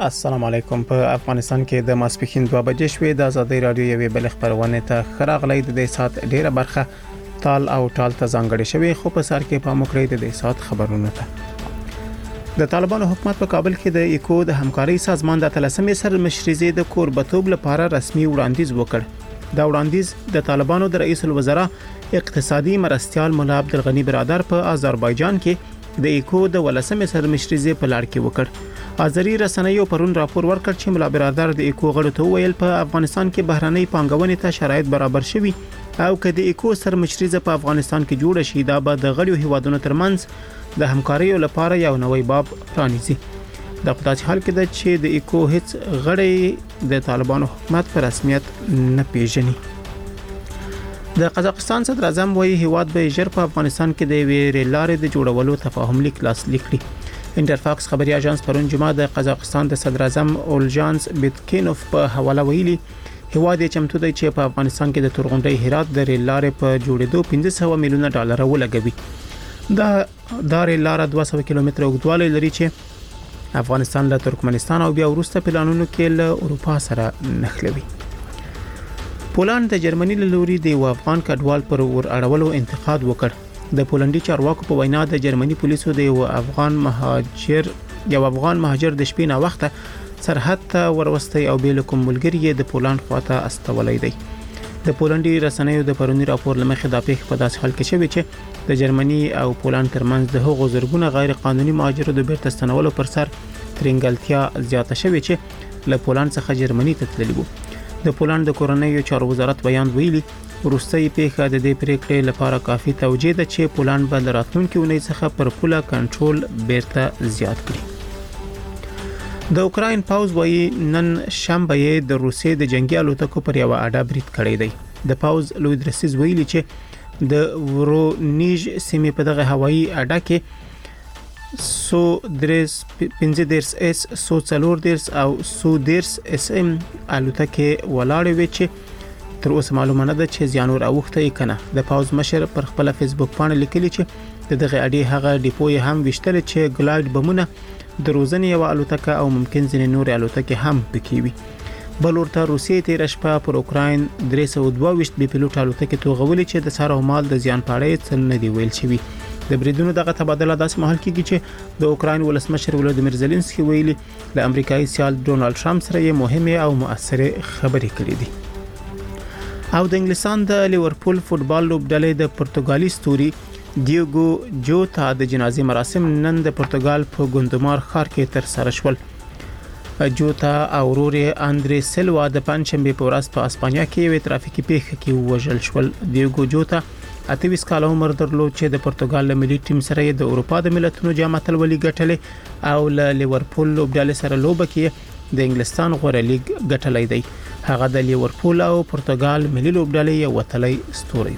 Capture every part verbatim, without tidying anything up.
السلام علیکم. په افغانستان کې د ماسپښین دوه بجې شوې. د ازادي رادیو یوې بل خبرونه ته خراغلی د دې سات ډیره برخه تال او ټال ته ځانګړې شوې، خو په سر کې په مکرې د دې سات خبرونه ته د طالبانو حکومت په کابل کې د ایکو د همکاري سازمان د تلسمې سر مشرزي د کوربتوب لپاره رسمي وړاندیز وکړ. دا وړاندیز د طالبانو د رئیس الوزرا اقتصادي مرستيال مولا عبدالغنی برادر په آذربایجان کې د ایکو د ولسمې سر مشرزي په لړ کې وکړ. آذری رسنیو پرون راپور ورکړ چې مولا برادر د ایکو غړو ته ویل په افغانستان کې بهرنۍ پانګونې ته شرایط برابر شوي او که د ایکو سر مشرزه په افغانستان کې جوړ شي دا به د غړو هیوادونو ترمنځ د همکارۍ لپاره یو نوې باب پرانیزي. د په داسې حال کې ده چې د ایکو هیڅ غړی د طالبانو حکومت په رسمیت نه پیژني. د قزاقستان صدر اعظم وایي هیواد به ژر په افغانستان کې د ویرې لارې د جوړولو تفاهم لیک لاسلیک کړي. انټرفاکس خبري اژانس پرون جمعه د قزاقستان د صدر اعظم اولجانس بیتکینوف په حواله ویلي هیواد یې چمتو دی چې په افغانستان کې د تورغونډۍ هرات د ریل لارې په جوړېدو پنځه سوه میلیونه ډالر ولګوي. دا د ریل لار دوه سوه کیلومتره اوږدوالی لري چې افغانستان له ترکمنستان او بیا وروسته پلانونو کې له اروپا سره نښلوي. پولند د جرمني له لوري د افغان کډوال پر ور اړولو انتقاد وکړ. د پولندي چارواکو په وینا د جرمني پولیسو د یو افغان مهاجر یو افغان مهاجر د شپې نه وخته سرحد ته وروستي او بیل کوم ملګری د پولند خواته استولای دی. د پولندي رسنیو د پرونی راپور لمخې د پیښ په داسې حال کې شوی چې د جرمني او پولند ترمنځ د هغو زرګونه غیر قانوني مهاجرو د بیرته ستنولو پر سر ترنګلتیا زیاته شوی چې له پولند څخه جرمني ته تللی وو. د پولند د کورنیو چارو وزارت بیان ویلي وروستي پیښه د دې پریکړې لپاره کافي توجیه ده چې پولند به د راتلونکي اونۍ څخه پر پوله کنټرول بیرته زیات کړي. د اوکراین پاوز وایي نن شنبه یې د روسیې د جنگي الوتکو پر یو اډه برید کړی دی. د پاوز لوی درسیز ویلي چې د ورونیژ سیمې په دغه هوایي اډه کې سو درس پنځه درس اس سو څلور درس او سو درس اس ام الوتکې ولاړې وي چې تر اوسه معلومه نه ده چې زیان ور اوخته یې کنه. د پاوز مشر پر خپل فیسبوک باندې لیکلی چې د دغه اډې هغه ډیپو یې هم وشتل چې ګلایډ بمونه د روزنې یو الوتکه او ممکن ځینې نور الوتکې هم پکې وي. بل ورته روسیې تیر شپه پر اوکراین درې سوه دوه ویشت بي پيلوټ الوتکې توغولې چې د سر او مال د زیان په اړه څه نه دی ویل شوی. د بریدونو دغه تبادله داسې مهال کېږي چې د اوکراین ولسمشر ولادیمیر زيلنسکي ویلي د امریکایي سیال ډونالد ټرمپ سره یې مهمه او مؤثره خبرې کړې دي. او د انګلستان د لیورپول فوتبال لوبډلې د پرتګالي ستوري دیوګو جوتا د جنازې مراسم نن د پرتګال په ګوندمار ښار کې تر سره شول. جوتا او ورور اندري سیلوا د پنځشنبه په ورځ په اسپانیا کې یو ترافیکي پیښه کې وژل شول. دیوګو جوتا اته ویشت کال عمر درلود چې د پرتګال ملي ټیم سره د اروپا د ملتونو جام اتلولي ګټلې او له لیورپول لوبډلې سره لوبه کې د انګلستان غوړه لیګ ګټلې دی. هغه د لیورپول او پرتګال ملي لوبډلې یو وتلی ستوري.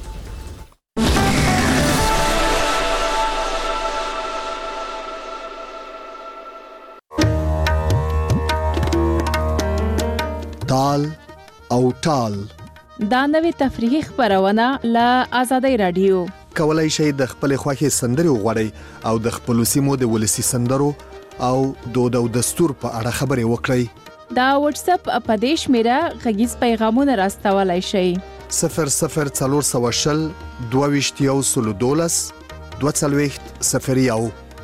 تال او ټال دا نوې تفریحي خبرونه له آزادۍ رادیو. کولای شئ د خپل خوښي سندري وغوړئ او د خپل سیمو د ولسی سندرو او دود او دستور په اړه خبرې وکړئ. دا واتس اپ اپدیش میرا غږیز پیغامونه راستولای شئ. صفر صفر څلور سوه شل دوه ویشت یو سلو دولس دوه څلوېښت صفر یو.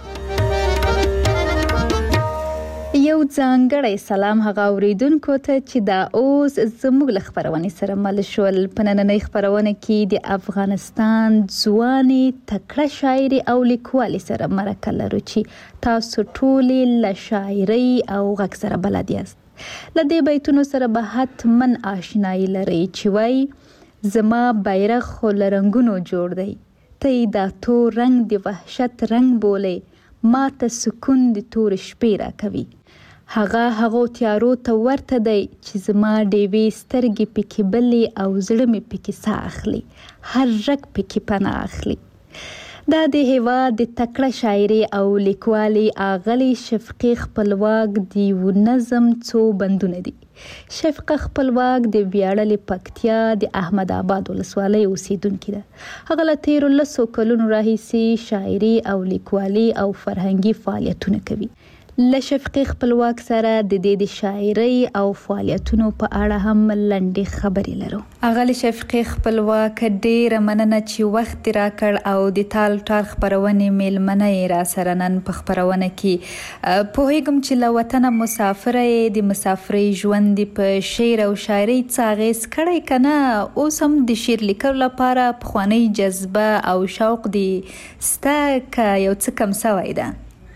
یو ځانګړی سلام هغه اوریدونکو ته چې دا اوس زموږ له خبرونې سره مل شول. په نننۍ خبرونه کې د افغانستان ځوانې تکړه شاعري او لیکوالي سره مرکه لرو چې تاسو ټولې له شاعري او غږ سره بلد یاست. له دې بیتونو سره به حتمن آشنایي لرئ چې وایي زما بیرغ خو له رنګونو جوړ دی، ته یې دا تور رنګ د وحشت رنګ بولې، ما ته سکون د تور شپې راکوي. هغه هغو تیارو ته ورته دی چې زما ډیوې سترګې پکې بلې او زړه مې پکې ساه اخلي، هر رګ پکې پناه اخلي. دا د هیواد د تکړه شاعري او لیکوالي اغلي شفقي خپلواک دی و نظم څو بندونه دي. شفقه خپلواک د ویاړلې پکتیا د احمد آباد ولسوالۍ اوسیدونکې ده. هغه له تیرو لسو کلونو راهیسې شاعري او لیکوالي او فرهنګي فعالیتونه کوي. له شفقي خپلواک سره د دې د شاعرۍ او فعالیتونو په اړه هم لنډې خبرې لرو. اغلی شفقي خپلواک ډېره مننه چې وخت راکړ او د تال ټال خبرونې میلمنه یې را سره نن په خبرونه کې. پوهیږم چې له وطنه مسافره یې، د مسافرۍ ژوند په شعر او شاعرۍ څه اغېز کړی که نه؟ اوس هم د شعر لیکلو لپاره پخوانۍ جذبه او شوق دې سته که یو څه کم سوی ده؟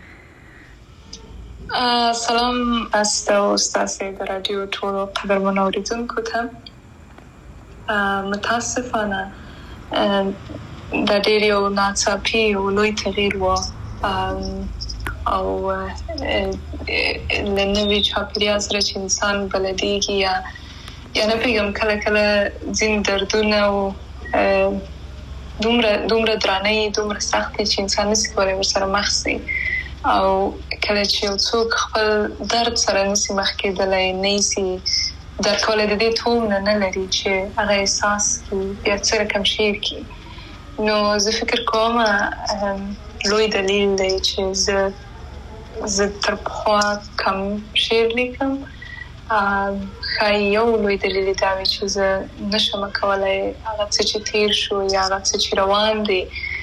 سلام استا او ستاسې د رادیو ټولو قدرمنو اوریدونکو ته. متاسفانه دا ډېر یو ناڅاپي او لوی تغییر و او له نوي چاپېریال سره چې انسان بلدېږي یا یا نه پوهېږم کله کله ځینې دردونه او دومره دومره درانه یي، دومره سخت دي چې انسان نسي کولی ورسره مخ سي. او کله چې یو څوک خپل درد سره نسي مخ کېدلی، نه یې سي درک کولی، د دې تومنه نه لري چې هغه احساس کړي یا څه رقم شعر کړي، نو زه فکر کوم لوی دلیل دی چې زه زه تر پخوا کم شعر لیکم. ښایي یو لوی دلیل دا وي چې زه نشم کولی هغه څه چې تیر شو یا هغه څه چې روان دی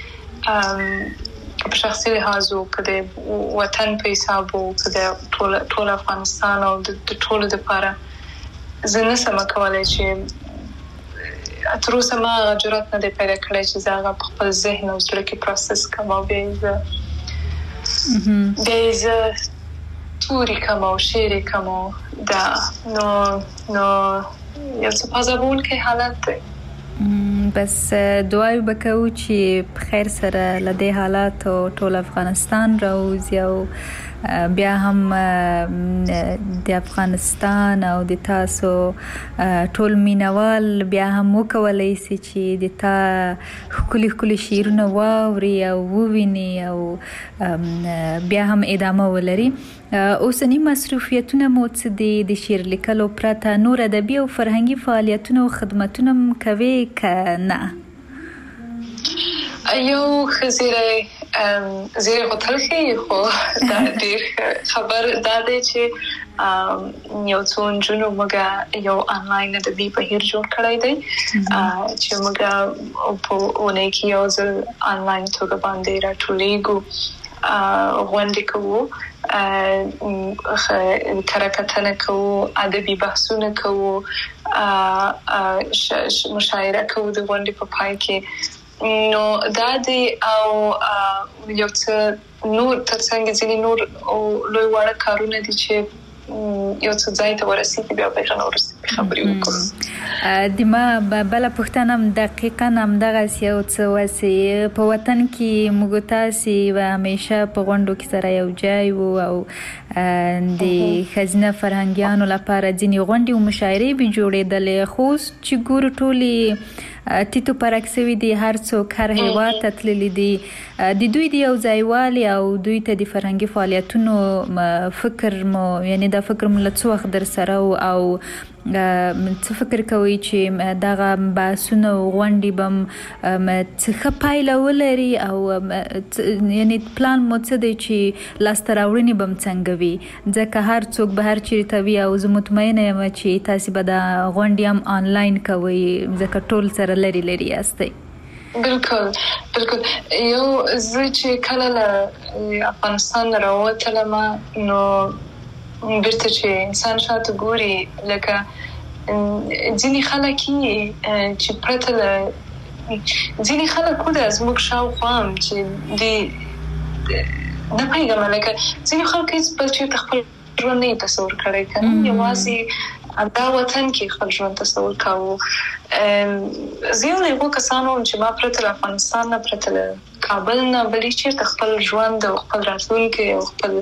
په شخصي لحاظ او که د وطن په حساب او که د ټول افغانستان او د ټولو دپاره زه نشم کولی چې تر اوسه ما هغه جرأت نه دی پیدا کړی چې زه هغه په خپل ذهن او زړه کې پروسس کړم او بیا یې زه بیا یې زه توري کم او شعر کم او دا نو نو یو څه پازابونکی حالت دی. بس دعای وکړو چې په خیر سره له دې حالاتو ټول افغانستان راوځي او بیا هم د افغانستان او د تاسو ټول مینوال بیا هم وکولی سي چې د تا ښکلي ښکلي شعرونه واوري او وویني او بیا هم ادامه ولري. اوسني مصروفیتونه مو څه دي؟ د شعر لیکلو پرته نور ادبي او فرهنګي فعالیتونه او خدمتونه هم کوې که نه؟ یو ښه زیری زیری خو تل ښیي، خو دا ډېر خبر دا دی چې یو څو نجونو موږ یو آنلاین ادبي بهیر جوړ کړی دی چې موږ په اونۍ کې یو ځل آنلاین توګه باندې راټولېږو، غونډې کوو، کره کتنه کوو، ادبي بحثونه کوو، مشاعره کوو د غونډې په پای کې. نو دا دی او یو څه نور ترڅنګ ځینې نور لوی واړه کارونه دي چې یو څه ځای ته ورسېږي بیا به نور خبرې وکړو. د ما بله پوښتنه هم دقیقا همدغسې یو څه وسې په وطن کې موږ تاسې به همیشه په غونډو کې سره یو ځای وو او د ښځینه فرهنګیانو لپاره ځینې غونډې او مشاعرې به جوړېدلې، خو اوس چې ګورو ټولې تیتو پرک سوي دي، هر څوک هر هیواد ته تللي دي. د دوی د یو ځایوالي او دوی ته د فرهنګي فعالیتونو فکر مو یعنی دا فکر مو له څه وخت در سره او څه فکر کوئ چې دغه بحثونه او غونډې به څه ښه پایله ولري او یعنی پلان مو څه دی چې لاسته راوړنې به م څنګه وي؟ ځکه هر څوک به هر چیرې ته وي او زه مطمئنه یم چې تاسې به دا غونډې هم آنلاین کوئ ځکه ټول سره لرې لرې یاستئ. بالکل بالکل. یو زه چې کله له افغانستان نه راووتلم نو بیرته چې انسان شاته ګوري لکه ځینې خلک یې چې پرته له ځینې خلک وده زموږ شاوخوا هم چې دې نه پوهېږم لکه ځینې خلک هېڅ بل چېرته خپل ژوند نه یې تصور کړی که نه، یوازې دا وطن کې خپل ژوند تصور کاوه. زه یو له هغو کسانو وم چې ما پرته له افغانستان نه، پرته له کابل نه، بل هېڅ چېرته خپل ژوند او خپل راتلونکی او خپل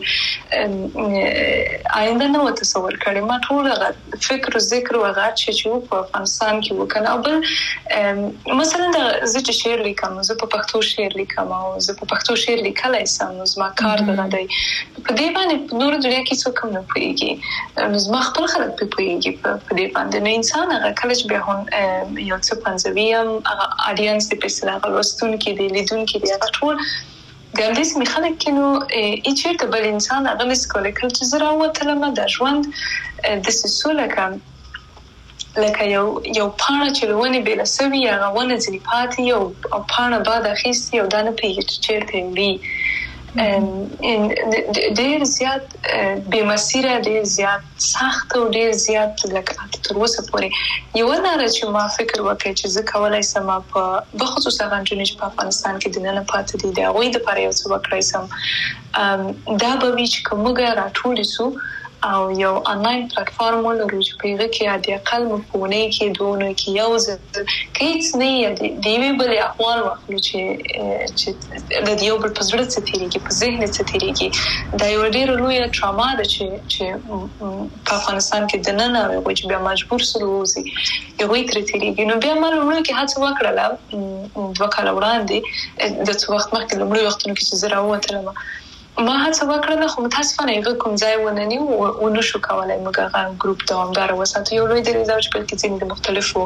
آینده نه و تصور کړی. ما ټول هغه فکر و ذکر و هغه چې چې و په افغانستان کې و که نه. او بل مثلا زه چې شعر لیکم، زه په پښتو شعر لیکم او زه په پښتو شعر لیکلی سم، نو زما کار دغه دی. په دې باندې په نوره دنیا کې څوک هم نه پوهېږي، نو زما خپل خلک پرې پوهېږي په دې باندې. نو انسان هغه کله چې بیا یو څه پنځوي هم هغه آډینس دی، په اصطلاح هغه لوستونکي دي، لیدونکي دي، هغه ټول ګاندیس می خلک کینو ای چیرته بل انسان هغه مس کولای کله چې زرا وته لمه د ژوند د سسوله کم لکه یو یو پانه چې لونه بل سوي هغه ونه ځنی پاتې یو او پانه بعد اخیستي او دانه پیږي چیرته وی ان ډیر زیات به مسیره ډیر زیات سخت او ډیر زیات لکه تر اوسه پورې یو نه چې ما فکر وکړ چې زه کولای سم په بخصوص هغه چې په افغانستان کې د نن پاتې دي دا وې د پاره یو څه وکړای سم دا به وی چې کومه راټول سو او یو انلاین پلیټفارم ولرو چې په هغه کې د اقل مفهومي کې دونه کې یو ځل کېڅ نه دی وی بل احوال واخلو چې چې د یو بل په زړه څه تیریږي په ذهن څه تیریږي دا یو ډېر لوی ټراما ده چې چې په افغانستان کې د نن او چې بیا مجبور سره وځي یو وی تر تیریږي نو بیا معلومه کې هڅه وکړه دوه کاله وړاندې د څو وخت مخکې لومړی وختونو کې چې زه راووتلم ما هڅه وکړه خو متاسفانه یو کوم ځای ونني او نو شو کولای موږ هغه ګروپ دوامدار وساتو یو لوی درې ځای چې په کې ځینې مختلفو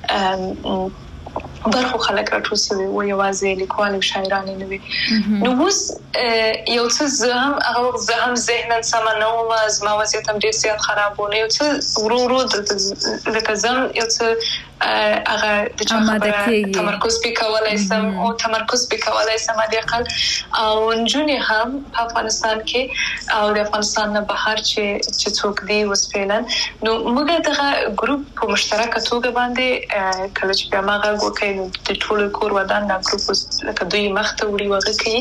برخو خلک راټول شوي او یوازې لیکوال او شاعران نه وي نو اوس یو څه زهم هغه زهم ذهنن سم نه و ما وضعیت هم ډیر زیات خرابونه یو څه ورو ورو د زم یو څه هغه د چا تمرکز وکولای سم او تمرکز وکولای سم د اقل او نجونې هم په افغانستان کې او د افغانستان نه بهر چې چې څوک دی وسپیلن نو موږ دغه ګروپ په مشترکه توګه باندې کله چې هغه وکړو د ټولو کور ودان د ګروپ لکه دوی مخته وړي وغه کوي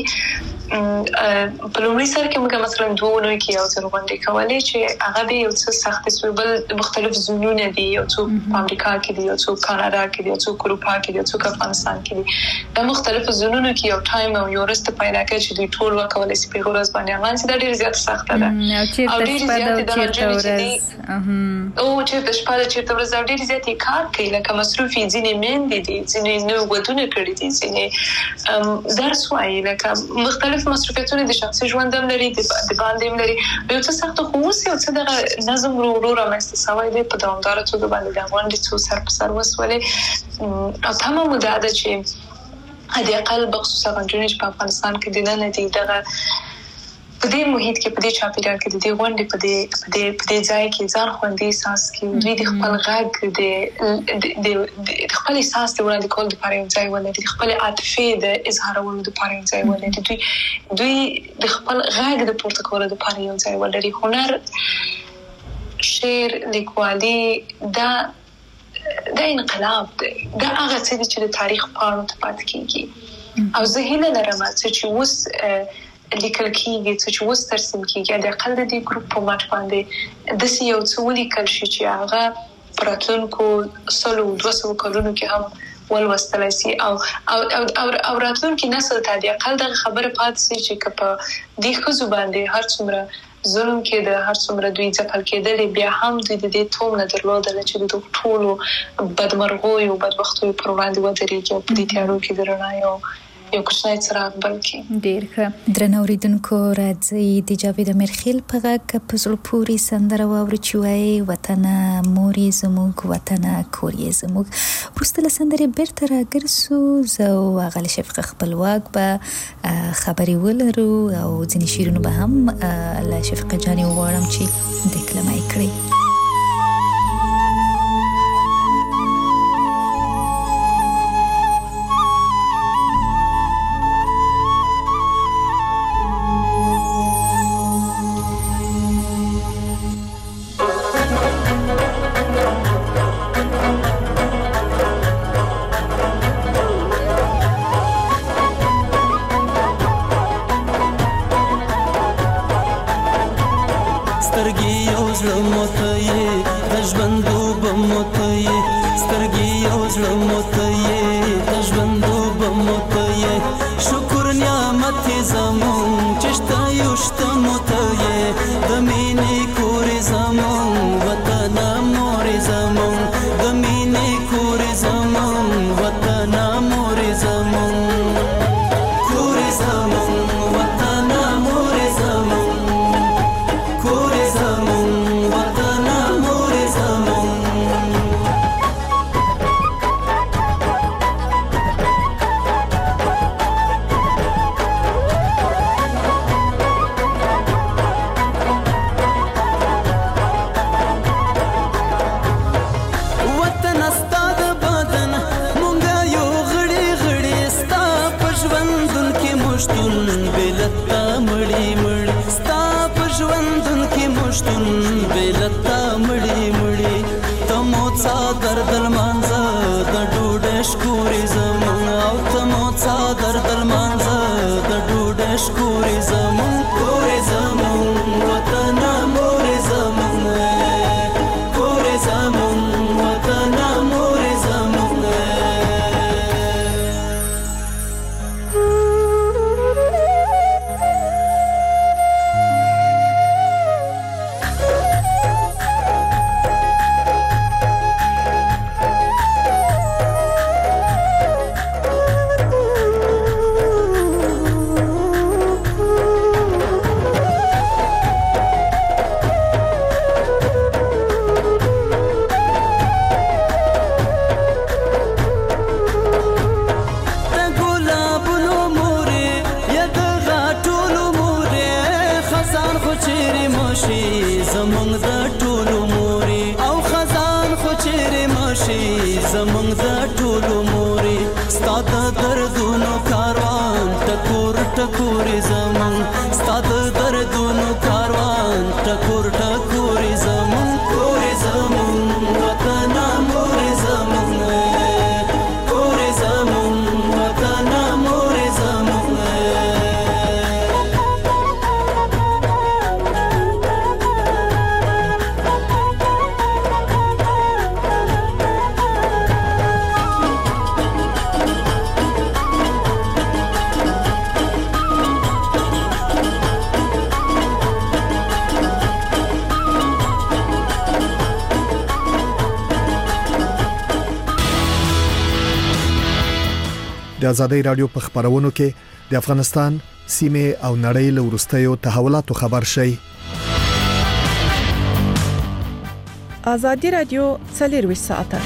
په لومړي سر کې موږ مثلا دوه نو کې یو څه باندې کولای چې هغه د یو څه سخت سوبل مختلف زونونه دي یو څو په امریکا کې دي یو څو کاناډا کې دي یو څو اروپا کې دي یو څو افغانستان کې دي د مختلف زونونو کې یو ټایم او یو رست پیدا کوي چې دوی ټول وکولای شي په ورځ باندې هغه چې ډېر زیات سخت ده او ډېر زیات د ورځ او چې د شپه چې د ورځ ډېر زیات کار کوي لکه مصروفي ځینې مېندې دي ځینې نو ودونه کړې دي ځینې درس وایي لکه مختلف مصروفیتونه د شخصي ژوند هم لري د باندې هم لري یو څه سخت خو اوس یو څه د نظم ورو ورو رامنځته شوی دی په دوامداره توګه باندې د غونډې څو سر په سر وسولې او تمام مدعا چې هدي اقل بخصوص غونډې په افغانستان کې د نن دی دغه په دې محیط کې په دې چاپیریال کې د دې غونډې په دې په دې په دې ځای کې ځان خوندي احساس کې دوی د خپل غږ د د خپل احساس د وړاندې کول لپاره یو ځای ولري د خپل عاطفه د اظهارولو لپاره یو ځای ولري دوی دوی د خپل غږ د پورته کولو لپاره یو ځای ولري هنر شعر لیکوالي دا دا انقلاب دی دا هغه څه چې د تاریخ پاڼو ته پاتې کیږي او زه هیله لرم چې اوس لیکل کیږي چې اوس ترسیم کیږي د اقل د دې ګروپ په ماټ باندې د یو څو لیکل شي چې هغه پراتونکو سلو دوه سوه کلونو کې هم ولوستلای شي او او او او راتلونکي نسل ته د اقل د خبره پاتې شي چې په دې خزو باندې هر څومره ظلم کې د هر څومره دوی ځپل کېدل بیا هم د دې توم نه درلودل چې د ټولو بدمرغوي او بدبختوي پر وړاندې ودرېږي په دې تیارو کې درنه یو یو کوچنی څراغ بلکې ډیر ښه درنو اوریدونکو راځي د جاوید امرخیل په غږ په زړه پورې سندره واورو چې وایي وطن موري زموږ وطن کوري زموږ وروسته له سندرې بیرته راګرځو زه او هغه شفقه خپلواک به خبرې ولرو او ځینې شعرونه به هم له شفقه جانې وغواړم چې دکلمه کړي دردونو کاروان ټکور ټکور زمون ستاد دردونو کاروان ټکور ټکور زمون کور زمون وطن مور زمون کور زمون وطن مور زمون د آزادۍ رادیو په خبرونو کې د افغانستان سیمه او نړۍ له وروستیو تحولاتو خبر شي. آزادۍ رادیو څلور ساعته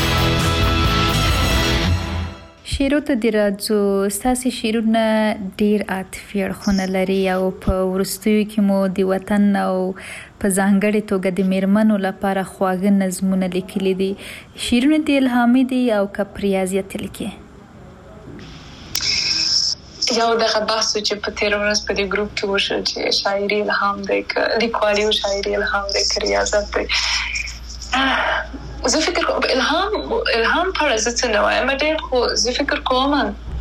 شیرو ته د راځو ساسي شیرونه ډیر عاطفي اړخونه لري او په ورستیو کې مو د وطن او په ځانګړي توګه د میرمنو لپاره خواږه نظمونه لیکلي دي. شیرونه د الهامي دي او کپریازیت لیکي. یو دغه بحث چې په تیر ورځ په دې ګروپ کې وشو چې شاعري الهام دی ک لیکوالي او شاعري الهام دی ک ریاضت دی. زه فکر کوم الهام الهام پر ځکه نه وایم ډېر خو زه فکر کوم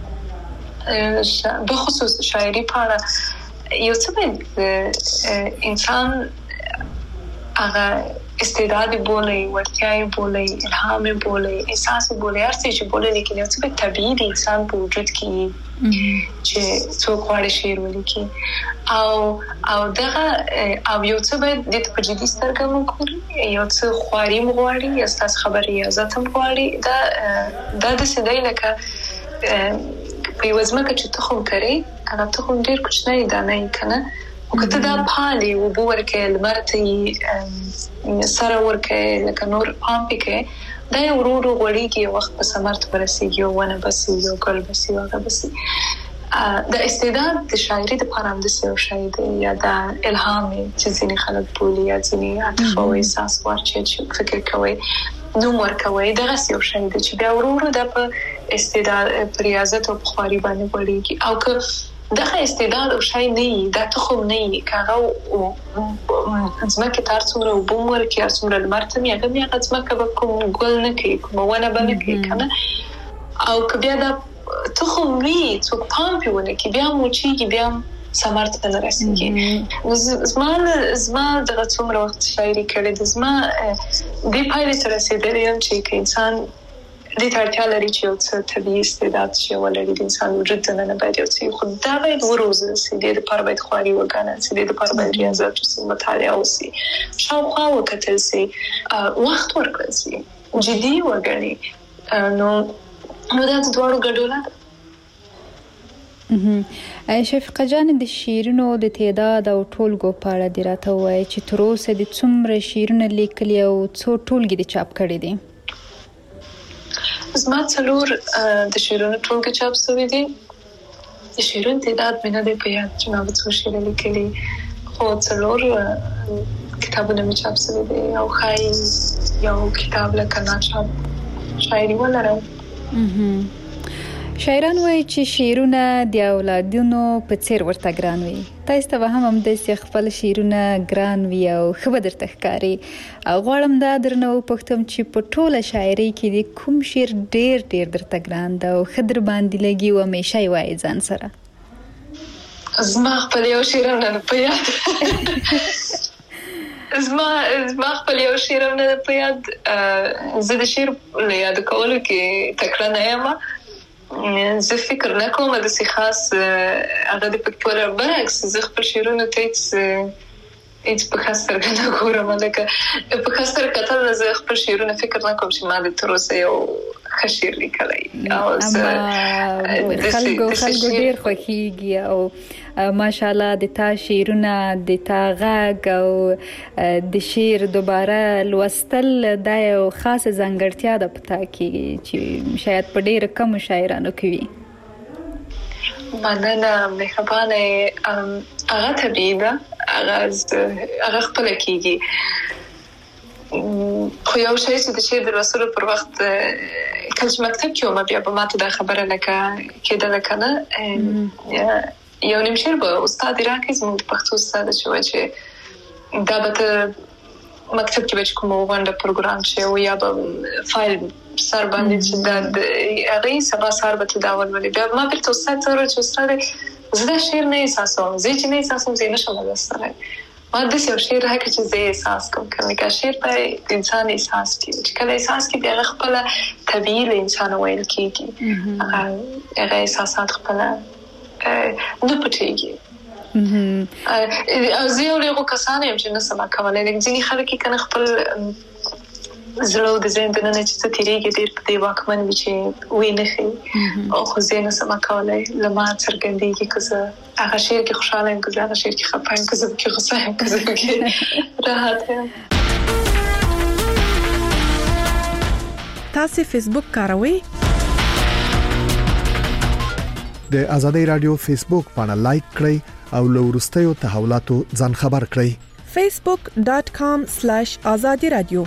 به خصوص شاعري پر یو څه انسان هغه استعداد بولي ورتیاي بولي الهام بولي احساس بولي هر څه چې بولي لیکن یو څه طبيعي د انسان په وجود کې چې څوک غواړي شعر ولیکي او او دغه او یو څه باید د په جدي سترګه وګوري یو څه خواري مغواړي یا ستاسو خبري ازت هم غواړي دا دا د سیدای لکه په وزمکه چې تخم کري هغه تخم ډیر کوچنی دانه کنه او کته دا پالي او بورکه لمرتي سره ورکه لکه نور پامپکه دا یو ورو ورو غوړیږي وخت په سمرت ورسیږي او ونه بسي یو ګل بسي هغه بسي د استعداد د شاعري د پرام د سیو شاعر یا د الهام چې ځینې خلک بولي یا ځینې عاطفه او احساس ورچې فکر کوي نو ورکوي دغه سیو شاعر چې بیا ورو ورو د استعداد ریاضت او بخاري باندې غوړیږي او که دغه استعداد او شای نه دا تخم نه کاغه او ځمکه تر څومره وبومر کې څومره مرتم یې هغه هغه ځمکه به کوم ګل نه کوي کوم ونه به نه کوي کنه او کبه دا تخم وی څوک پام پیونه کې بیا موچیږي بیا سمارت ته رسیږي زما زما دغه څومره وخت شاعري کړې د زما د پایله سره رسیدلې هم چې انسان د ترتیا لري چې یو څه طبيعي استعداد شي ولري د انسان وجود ته نه باید یو څه خو دا باید وروزه سي د لپاره باید خواري وکړي سي د لپاره باید ریاضت او مطالعه وسي شاوخوا وکتل سي وخت ورکړي سي جدي وګڼي نو نو دا د دوړو ګډوله شفیقه جان د شیرونو د تعداد او ټولګو په اړه دی راته وایي چې تر اوسه د څومره شیرونه لیکلي او څو ټولګي د چاپ کړي دي. زما څلور د شیرونو ټولګه چاپ شوی دي. د شیرونو تعداد مې نه دی په یاد چې ما څو شعر لیکلي خو څلور کتابونه مې چاپ شوی دي او خای یو کتاب لکه ناچاپ شاعري ولرم. شاعران وایي چې شعرونه د اولادونو په څیر ورته ګران وي. تاسو ته هم هم د خپل شعرونه ګران وي او خو درته ښکاري. غواړم دا درنه وپوښتم چې په ټوله شاعري کې د کوم شعر ډیر ډیر درته ګران ده او خدر باندې لګي او همیشه یې وایي ځان سره. زما خپل یو شعر نه په یاد زما زما خپل یو شعر نه په یاد زه د شعر له یاد کولو کې تکړه نه یم. زه فکر نه کوم د سي خاص هغه د پکتور برعکس زه خپل شعرونه ته هیڅ په خاطر نه ګورم لکه په خاطر کتل زه خپل شعرونه فکر نه کوم چې ما د تر اوسه یو خشیر لیکلای او خلکو خلکو ډیر خوښیږي او ماشاءالله د تا شعرونه د تا غږ او د شعر دوباره لوستل دا یو خاصه ځانګړتیا ده پتا کې چې شاید په ډیر کم شاعرانو کې وي. مننه مهربانه هغه طبیعي ده هغه هغه خپل کېږي خو یو شی چې د شعر د لوستلو پر وخت کله چې مکتب کې وم بیا به ماته دا خبره لکه کېدله کنه یو نیم شعر به استاد راکړي زموږ د پښتو استاد چې وایي چې دا به ته مکتب کې به چې کومه غونډه پروګرام شي او یا به فایل سر باندې چې دا هغې سبا سهار به ته دا ولولې بیا ما بیرته استاد ته وویل چې استاده زه دا شعر نه احساسوم زه چې نه احساسوم زه یې نشم لوستلی ما داسې یو شعر راکړه چې زه یې احساس کوم که شعر باید د انسان احساس کړي چې کله احساس کړي بیا هغه خپله طبیعي له انسانه ویل کېږي هغه احساسات خپله نه پټېږي او زه یو له هغو کسانو یم چې نه سم کولی لکه ځینې خلک یې که نه خپل زړه او د ذهن دننه چې څه تېرېږي ډېر په دې واکمن وي چې ویې نه ښیي خو زه یې نه سم کولی له ما څرګندېږي که زه هغه شعر کې خوشحاله یم که زه هغه شعر کې خفه یم که زه پکې غوسه یم که زه پکې راحت یم تاسې فیسبوک کاروئ؟ د آزادۍ رادیو فیسبوک باندې لایک کړئ او له وروستیو تحولاتو ځان خبر کړئ facebook dot com slash azadi radio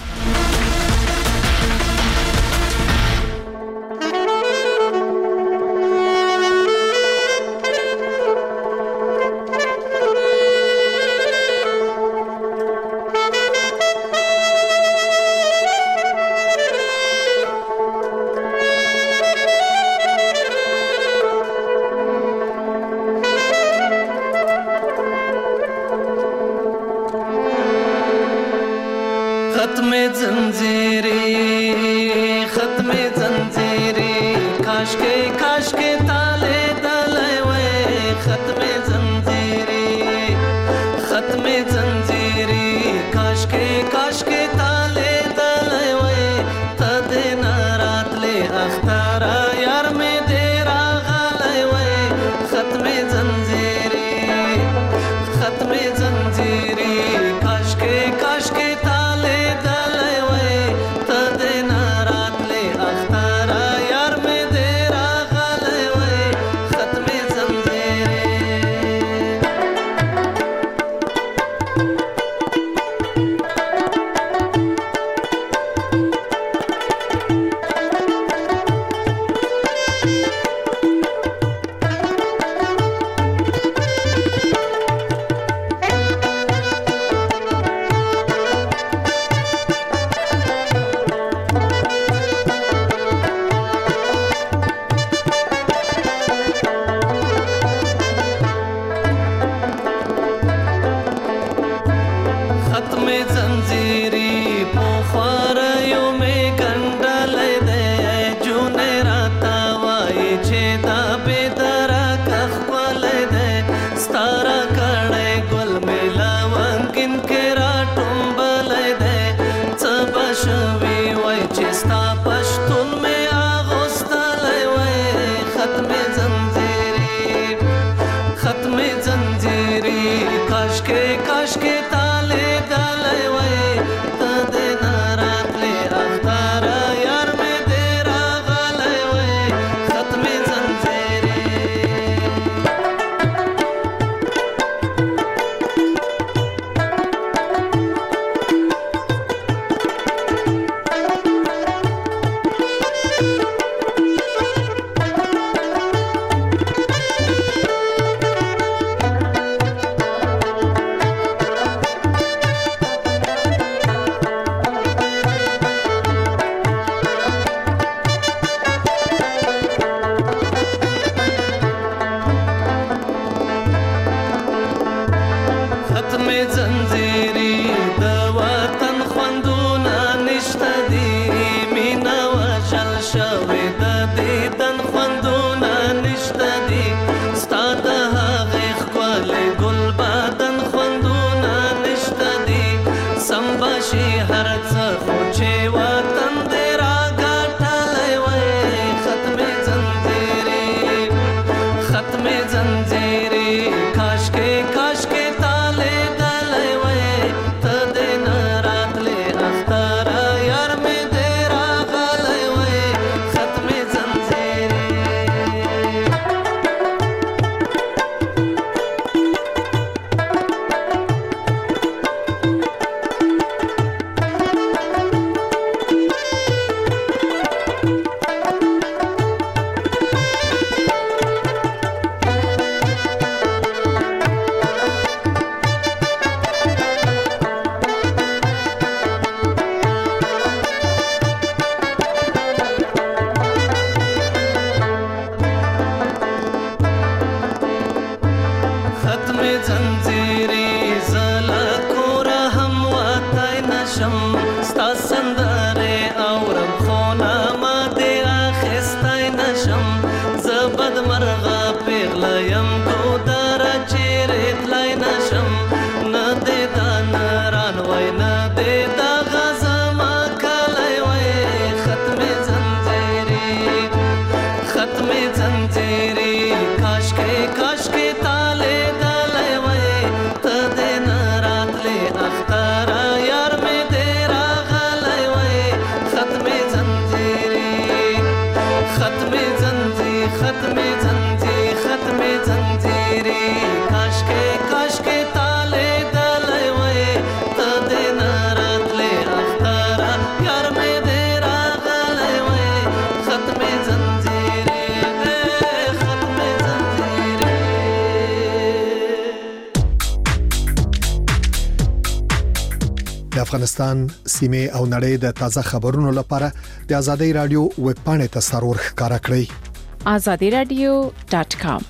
د افغانستان سیمه او نړۍ د تازه خبرونو لپاره د ازادي رادیو ویب پاڼه ته سرور ښکارا کړئ azadi radio dot com.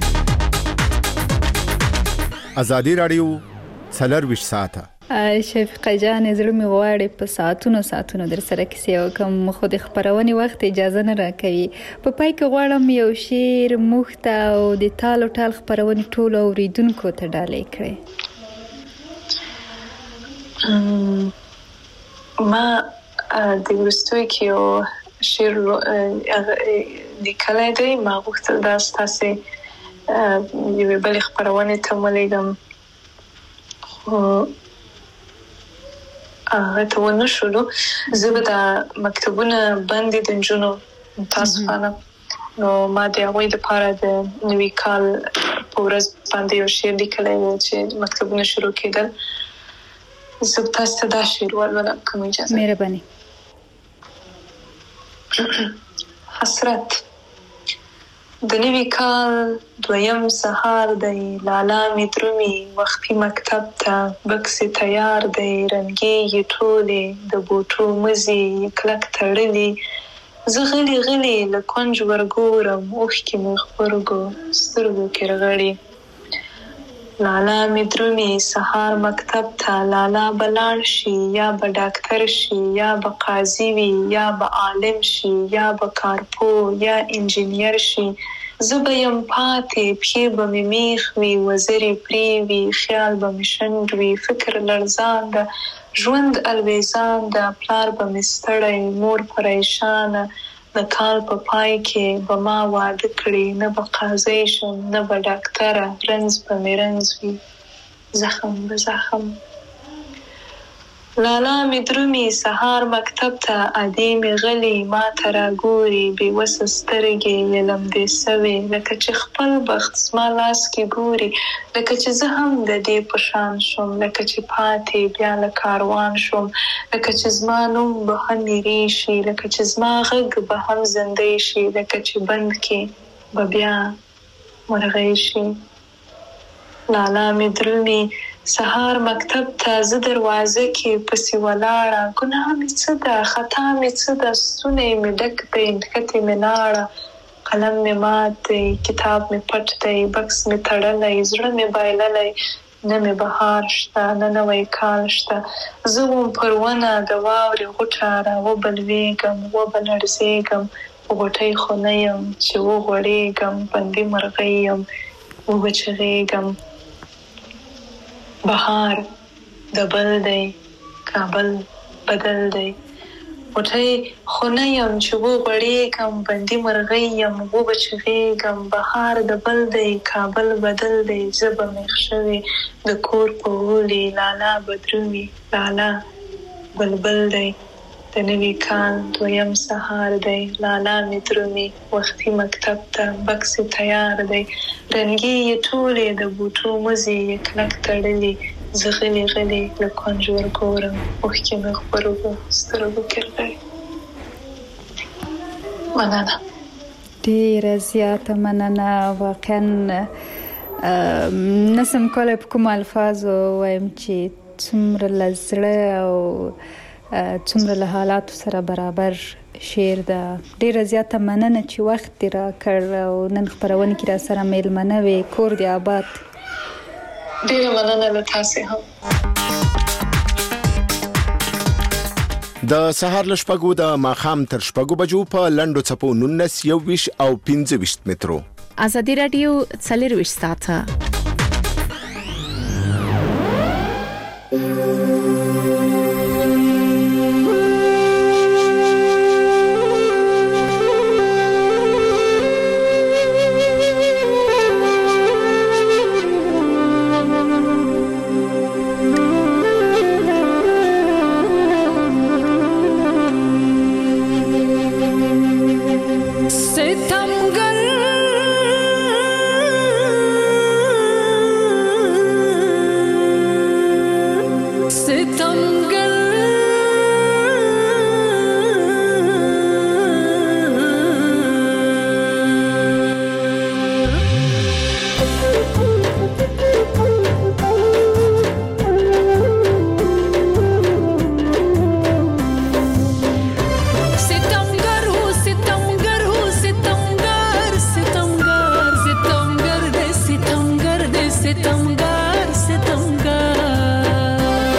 ازادي رادیو څلور ساعته شفیقه جان زړه می غواړي په ساعتونو ساعتونو در سره کیسې وکم خو د خبرونې وخت اجازه نه راکوي په پای کې غواړم یو شعر مخته او د تال او ټال خبرونې ټول اوریدونکو ته ډالۍ کړئ. ما د ورستوي کې یو شعر لیکلی دی. ما غوښتل دا ستاسې یوې بلې خپرونې ته ولیږم خو هغه ته ونه شولو. زه به دا مکتبونه بندې د نجونو متاسفانه نو ما د هغوی دپاره د نوي کال په ورځ باندې یو شعر لیکلی و چې مکتبونه شروع کېدل. زه به تاسو ته دا شعر ولولم که مو اجازه. مهرباني. حسرت. د نوي کال دویم سهار دی، لالا می درومي وختي مکتب ته، بکس تیار دی، رنګې یې ټولې د بوټو مزي کلک تړلي. زه غلي غلي له کونج ورګورم، اوښکې مې خپرګو سترګو کې رغړي. لالا می درومي سهار مکتب ته، لالا به لاړ شي یا به ډاکټر شي یا به قاضي وي یا به عالم شي یا به کارپو یا انجینیر شي. زه به یم پاتې، پښې به مې میخ وي، وزرې پرې وي، خیال به مې شنډ وي، فکر لړزان ده، ژوند الویزان ده، پلار به مې ستړی، مور پریشانه. د کال په پای کې به ما واده کړي، نه به قاضي شم نه به ډاکټره، رنځ به مې رنځ وي، زخم به زخم. لالا می درومي سهار مکتب ته، ادې می غلي ما ته راګوري، بېوسه سترګې یې لمدې سوې، لکه چې خپل بخت زما لاس کې ګوري، لکه چې زه هم د دې په شان شم، لکه چې پاتې بیا له کاروان شم، لکه چې زما نوم به هم هېرې شي، لکه چې زما غږ به هم زندۍ شي، لکه چې بند کې به بیا مرغۍ شي. لالا می درومي سهار مکتب ته، زه دروازه کې پسې ولاړه، ګناه مې څه ده، خطا مې څه ده، ستونی مې ډک دی، نښتې مې لاړه، قلم مې مات دی، کتاب مې پټ دی، بکس مې تړلی، زړه مې بایللی، نه مې بهار شته نه نوی کال شته. زه وم پر ونه د واورې غوټه، راوبلوېږم وبه لړزېږم، په غوټۍ خو نه یم چې وغوړېږم، بندي مرغۍ یم وبه چغېږم. بهار د بل دی، کابل بدل دی، غوټۍ خو نه یم چې وغوړېږم، بندي مرغۍ یم وبه چغېږم. بهار د بل دی، کابل بدل دی، زه به میخ شوې د کور په غولي، لالا به درومي لالا بلبل دی. د نوي کال دویم سهار دی، لالا می درومي وختي مکتب ته، بکس تیار دی، رنګې یې ټولې د بوټو مزي یې کلک تړلي. زه غلي غلي له کونج ورګورم، اوښکې مې خپرګو سترګو کې رغړي. مننه، ډېره زیاته مننه. واقعا نسم کولی په کوم الفاظو وایم چې څومره له زړه او څومره له حالاتو سره برابر شعر ده. ډېره زیاته مننه چې وخت دې راکړ او نن خپرونې کې را سره میلمنه وې. کور دې آباد. ډېره مننه له تاسې هم. د سهار له شپږو د ماښام تر شپږو بجو په لنډو څپو نولس، یوویشت او پنځه ویشت مترو. ازادي رادیو څلور ساعته. ستمګر ستمګر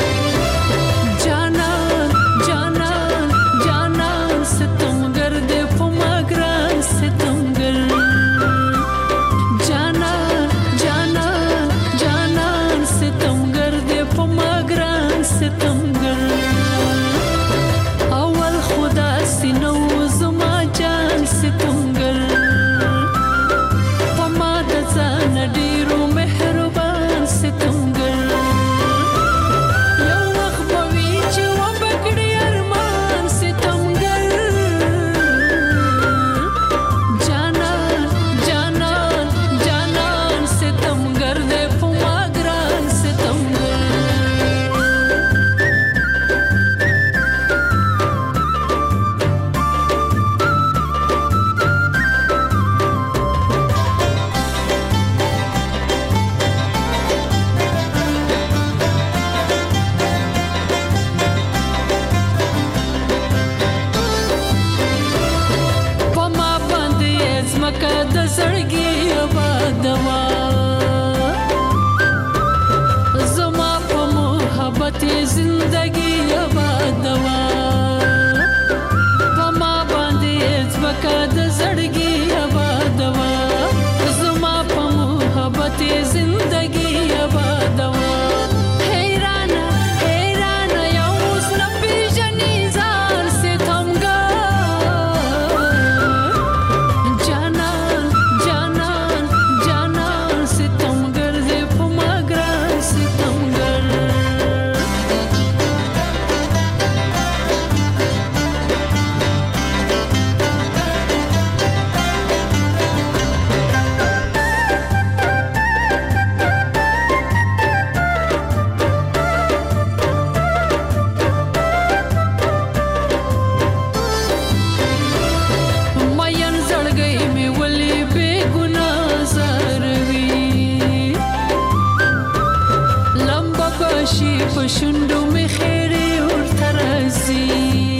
جانان جانان جانان ستمګر دې په ما ګران ستمګر جانان جانان جانان ستمګر دې په ما ګران ستمګر اول خدا سينو زما جان ستمګر پما د ځان ډیرو مهربان ستمګر یو وخت به وي چې و بکړي ارمان ستمګر جانان جانان جانان ستمګر دې په ما ګران ستمګر پما باندې ځمکه د زړګي آبادوا زما په محبت زندگی آبادوا پما باندې ځمکه د زړګي آبادوا زما په محبت زندگی آبادوا حیران حیران یو اوس نه پیژنې ځان ستمګر جانان جانان جانان ستمګر دې په ما ګران ستمګر مین زړګی مې ولې بې ګناه زاروي لمبه باشي په شونډو مې خیرې ورته راځي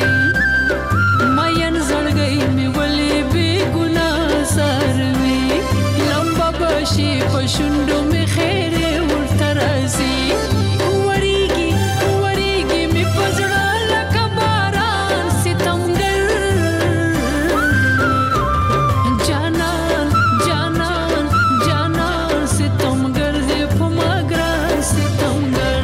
مین زړګی مې ولې بې ګناه زاروي لمبه باشي په شونډو مې خیرې ورته راځي وریږي وریږي مې په زړه لکه باران ستمګر جانان جانان جانان ستمګر دې په ما ګران ستمګر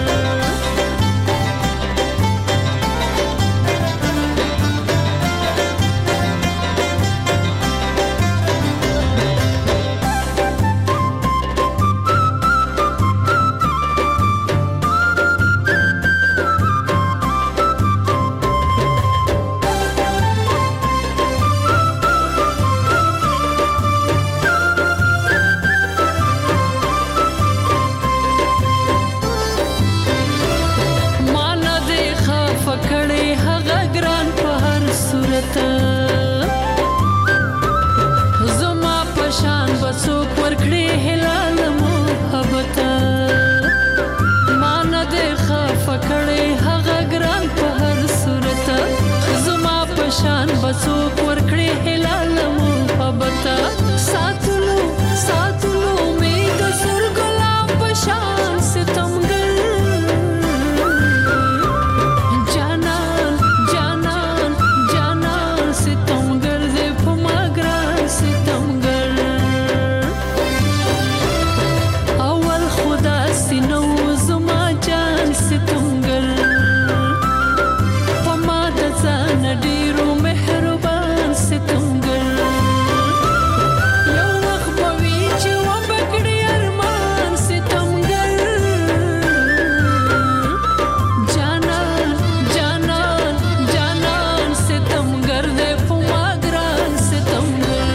مانا دې خفه کړې هغه ګران په هر صورت زما په شان به څوک ورکړي هلال محبت مانا دې خفه کړې هغه ګران په هر صورت زما په شان به څوک ورکړي هلال محبت ساتلو ساتلو مې د سر ګلاب په شان ستمګر جانان جانان جانان ستمګر دې په ما ګران ستمګر اول خدا سينو زما جان ستمګر پما د ځان ډیرو مهربان ستمګر یو وخت به وي چې و بکړي ارمان ستمګر جانان جانان جانان ستمګر دې په ما ګران ستمګر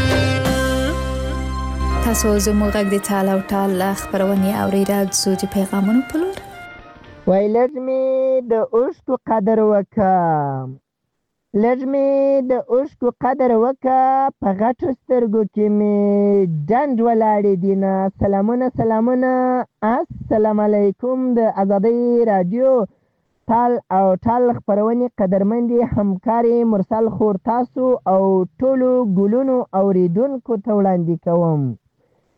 تاسو زموږ غږ د ټال او ټال خبرونه اوریدل زو د پیغامونو په لور وای لږ مې د اوښکو قدر وکړه لږ مې د اوښکو قدر وکړه په غټو سترګو کې مې ډنډ ولاړې دینه سلامونه سلامونه السلام علیکم د آزادۍ رادیو ټال او ټال خبرونې قدرمندې همکارې مرسل خور تاسو او ټولو ګلونو اوریدونکو ته وړاندې کوم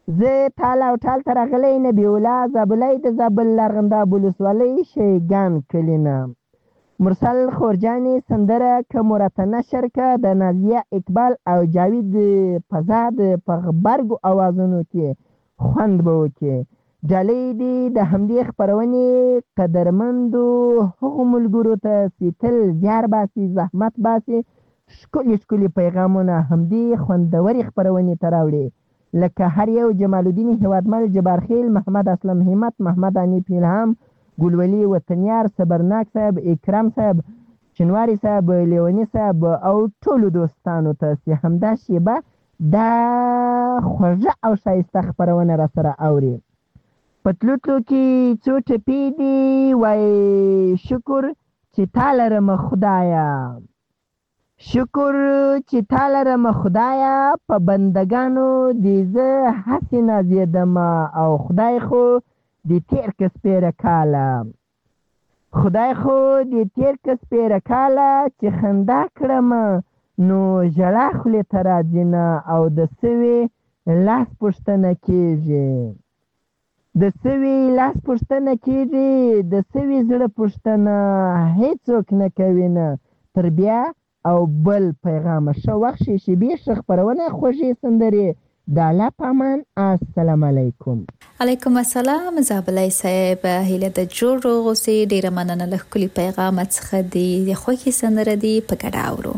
زه تال او ټال ته راغلی نبی الله زابلی د زابل لرغنداب ولسوالۍ شیګان کلي نه. مرسل خورجاني سندره که مرته نشر که د نازیه اقبال او جاوید فضا د په غبرګو اوازونو کې خوند به وکړي. ډالۍ دې د همدې خپرونې قدرمندو هغو ملګرو ته چې تل زیار باسي زحمت باسي ښکلي ښکلي پیغامونه همدې خوندورې خپرونې ته راوړي، لکه هر یو جمال الدین هیوادمل، جبار خیل، محمد اسلم همت، محمد انیف الهام، ګلولي وطنیار، صبرناک صاحب، اکرام صاحب، چنواری صاحب، لیونی صاحب او ټولو دوستانو ته چې همدا شیبه دا خوږه او ښایسته خپرونه را سره اوري. په تلو تلو کې څو ټپې دي وایي شکر چې تا لرمه خدایه، شکر چې تا لرمه خدایه، په بندګانو دې زه هسې نازېدم او خدای خو دې تېر که سپېره کاله، خدای خو دې تېر که سپېره کاله چې خندا کړم نو ژړا خولې ته راځي نه او د سوي لاس پوښتنه کېږي، د سوي لاس پوښتنه کېږي، د سوي زړه پوښتنه هېڅوک نه کوي نه. تر بیا او بل پیغامه ښه وخت شي شیبې ښه خپرونه خوږې سندرې د الله په امان. السلام علیکم. علیکم السلام زابلی صاحب، هیله د جوړ روغ اوسئ. ډیره مننه له ښکلي پیغامه څخه د خوږې سندره دي په ګډه اورو.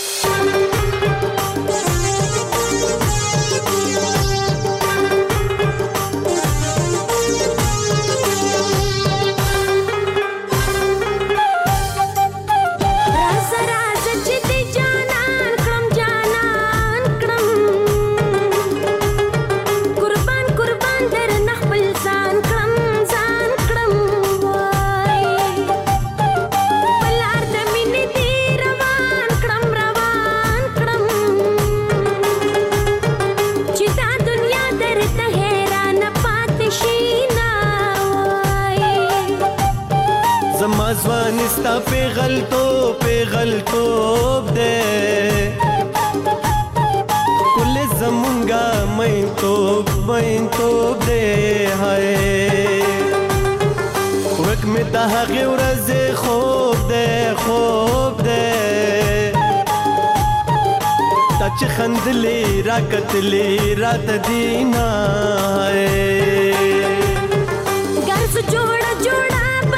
ځوانستا پیغلتوب پیغلتوب دے کل زمونگا مین توب مین توب دے ہائے وک میں دا حقی ورز خوب دے خوب دے تا چی خندلی را کتلی رات دینا ہائے گرز جوڑا جوڑا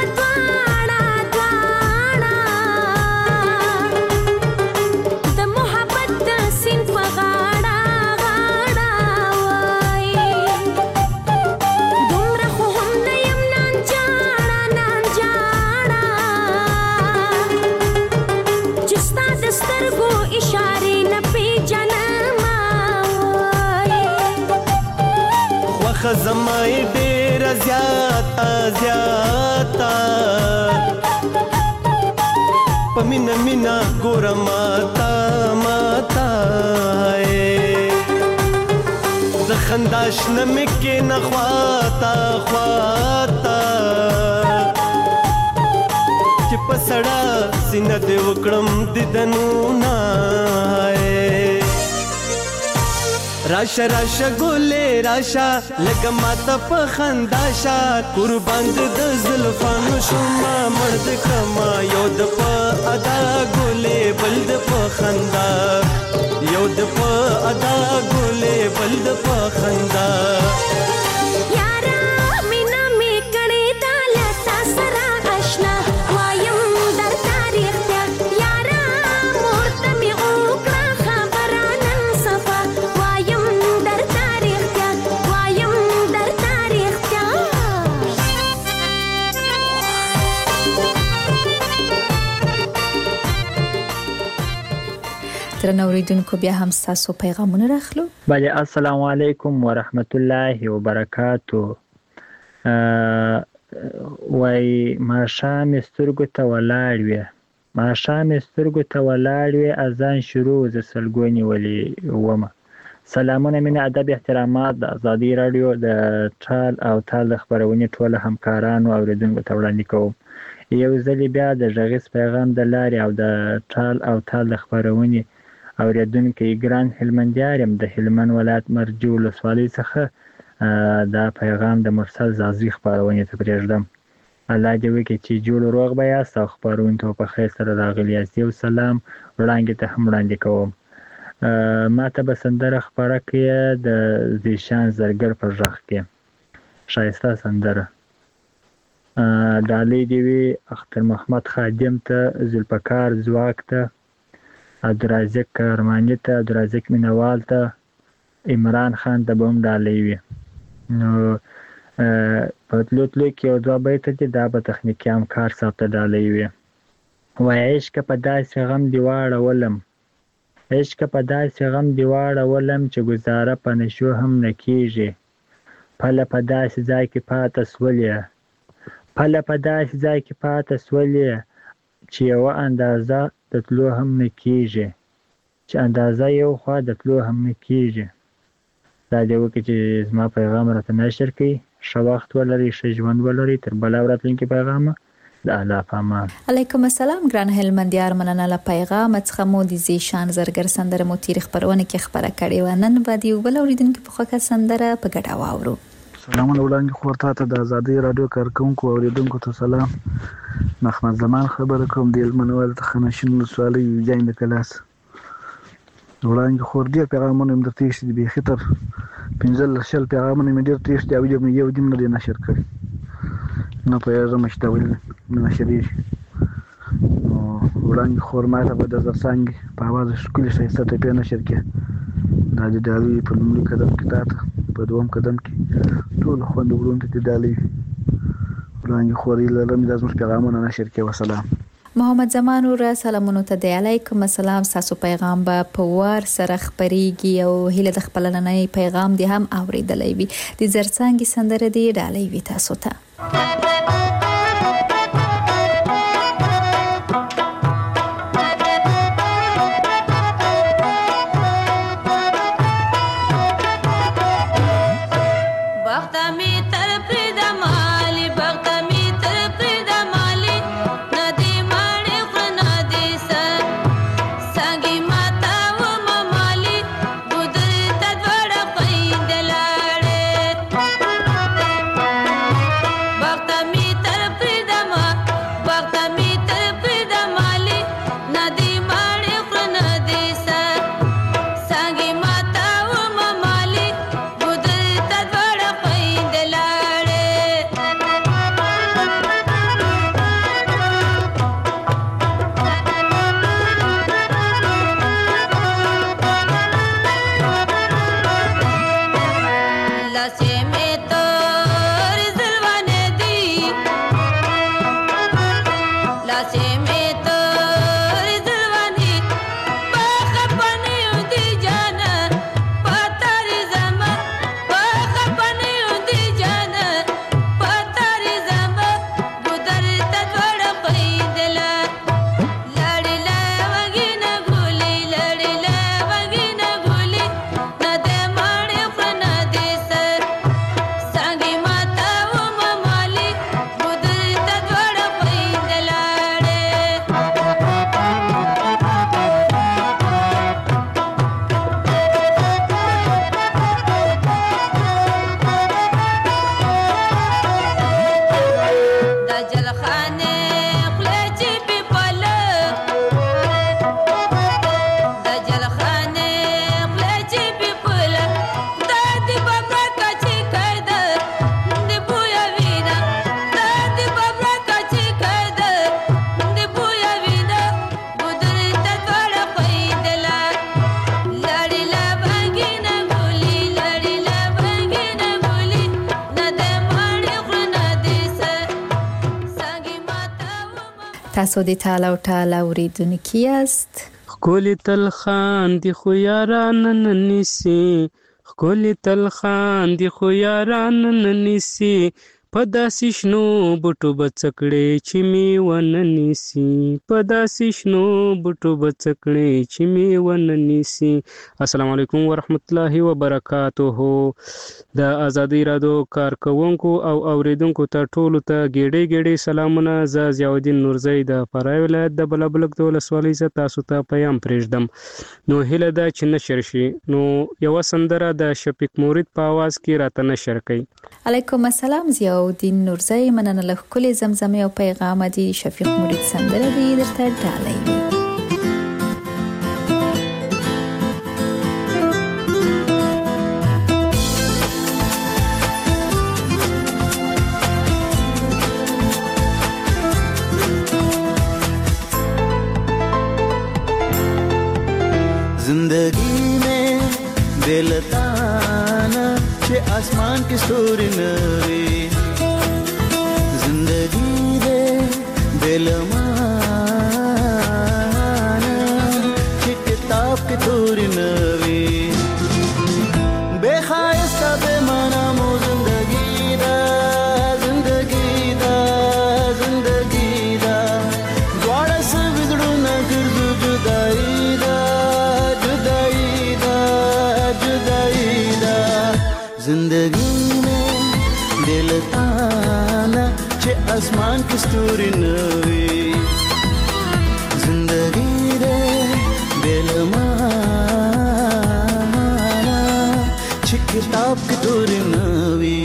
زمائی دیر زیادہ زیادہ پمینا مینا گورا ماتا ماتا دخنداش نمکی نخواتا خواتا چی پسڑا سینہ دے وکڑم دیدنونا راشا راشا گولے راشا لگا ماتا پا خنداشا قربان د زلفانو شما مرد کما یود پا ادا گولے بلد پا خندا یود پا ادا گولے بلد پا خندا درنو اوریدونکو بیا هم تاسو پیغامونه راخلو. بله السلام علیکم و رحمت الله و برکاتو. وای ماښام سترګو ته ولاړ وې ماښام سترګو ته ولاړ وې اذان شروع ز سلګونی ولي ومه. سلامونه مینه ادب احترامات د ازادي رادیو د ټال او تال خبرونه ټول همکارانو او اوریدونکو ته وړاندې کوم. یو ځل بیا د ژغیس پیغام د لارې او د ټال او تال خبرونه اوریدونکو ګران هلمندیارم د هلمند ولایت مرجو ولسوالۍ څخه دا پیغام د مرسل زازي خبرونه ته پرېږدم. الله دې وکړي چې جوړ روغ به یاست او خبرونه ته په خیر سره راغلي یاست. یو سلام وړاندې ته هم وړاندې کوم. ما ته به سندره خبره کړې د زیشان زرګر پر غږ کې ښایسته سندره. ډالۍ دې وي اختر محمد خادم ته، ذوالفقار ځواک ته، عبدالرازق کرماني ته، عبدالرازق مینوال ته، عمران خان ته به هم ډالۍ وي. نو په تلو تلو کې یو دوه بیته دي، دا به تخنیکي همکار صاحب ته ډالۍ وي. وایي عشقه په داسې غم دې واړولم، عشقه په داسې غم دې واړولم چې ګزاره په نشو هم نه کېږي. پله په داسې ځای کې پاته سولې، پله په داسې ځای کې پاته سولې چې یوه اندازه د تلو هم نه کېږي، چې اندازه یو خوا د تلو هم نه کېږي. دا دې وکړي چې زما پیغام راته نشر کړي. ښه وخت ولرئ، ښه ژوند ولرئ. تر بله راتلونکي پیغامه د الله په امان. علیکم السلام ګران هلمندیار، مننه له پیغام څخه مو د زیشان زرګر سندره مو تیر خبرونه کې خبره کړې و. نن به دی بل اوریدونکو په خوښه سندره په ګډه واورو. سلامونه وړاندې خو ورته ته د ازادي رادیو کارکونکو اوریدونکو ته سلام. محمد زمان خبره کوم د هلمند ته خنشین ولسوالۍ جاین د کلاس. وړاندې خو ډېر پیغامونه مې درته ایښي دي، بیخي تر پنځه لس شل پیغامونه مې ډېر ایښي دي او یو یو دې نه دی نشر کړی. نه پوهېږم چې دا ولې نه نشرېږي. نو وړاندې خور ما ته به د زرڅانګې په اواز ښکلې ښایسته ټپې نشر کړې. دا د ډالۍ په لومړي قدم کې تا ته، په دوم قدم کې ټولو خویندو وروڼو ته دې ډالۍ وي. وړاندې خورې لرم دا زموږ پیغامونه نشر کړې. وسلام. محمد زمان ور سلامونو ته دی. علیکم السلام. تاسو پیغام به په وار سره خبريږي او هله د خپل نننۍ پیغام دی هم اوریدلې وي. د زرڅانګي سندره دی ډالۍ وي تاسو ته. تاسو د تعالی او تعالی اوریدونکو یاست. خولي تل خان دی خو یاران ننسی، خولي تل خان دی خو یاران ننسی، په داسې شنو بوټو به څکړې چې مې ونه نیسي په داسې شنو بوټو به څکړې چې مې ونه نیسي. السلام علیکم ورحمت الله وبرکاتہ. د ازادي راډیو کارکونکو او اوریدونکو ته ټولو ته ګېډې ګېډې سلامونه. زه ضیاءالدین نورزی د فراه ولایت د بلابلک د ولسوالۍ څخه تاسو ته پیغام پرېږدم. نو هیله ده چې نشر شي. نو یوه سندره د شفیق مورید په आवाज کې راته نشر کړئ. علیکم السلام ضیاءالدین نورزی، مننه له ښکلې زمزمې او پیغامه دي. شفیق مورید سندره دې درته ډالۍ وي. जिंदगी में बेलताना छे आसमान की स्तूरी नवी, जिंदगी दे बेलमाना छे किताब की तूरी नवी, बेखायस्ता बेमाना मो जिंदगी दा जिंदगी दा जिंदगी दा द्वाड़ा से बिगड़ू न गिरजू जुदाई जिंदगी में दिल ताना छे आसमान की स्तूरी नवी, जिंदगी रे दिल माना छे किताब की तूरी नवी.